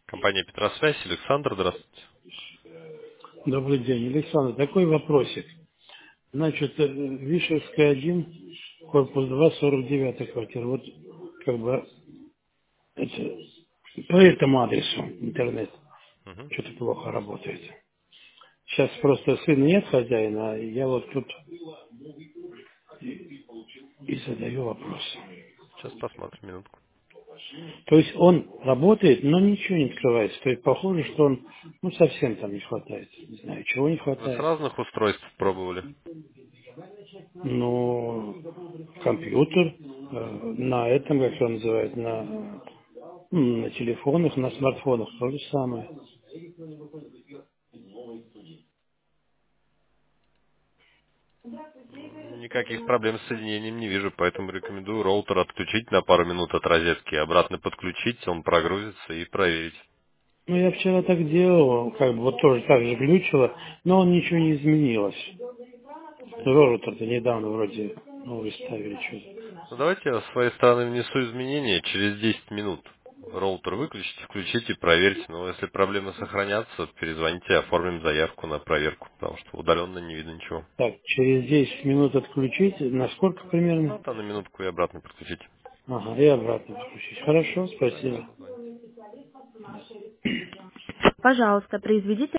Компания Петросвязь, Александр, здравствуйте. Добрый день, Александр. Такой вопросик. Значит, Вишевская 1, корпус 2, 49 квартира. Вот как бы это, по этому адресу интернет Мгм. что-то плохо работает. Сейчас просто сына нет хозяина, а я вот тут и задаю вопрос. Сейчас посмотрим минутку. То есть он работает, но ничего не открывается. То есть похоже, что он совсем там не хватает. Не знаю, чего не Вы с хватает. разных устройств пробовали? Ну, компьютер на этом, как его называют, на телефонах, на смартфонах то же самое. Никаких проблем с соединением не вижу, поэтому рекомендую роутер отключить на пару минут от розетки, обратно подключить, он прогрузится и проверить. Ну, я вчера так делал, как бы вот тоже так же глючило, но он ничего не изменилось. Роутер-то недавно вроде новый ставили что-то. Ну, давайте я с своей стороны внесу изменения через 10 минут. Роутер выключите, включите, проверьте. Но если проблемы сохранятся, перезвоните, оформим заявку на проверку, потому что удаленно не видно ничего. Так, через 10 минут отключить, на сколько Ну, примерно? там на минутку и обратно подключите. Ага, и обратно подключить. Хорошо, Все, до спасибо. свидания. Пожалуйста, произведите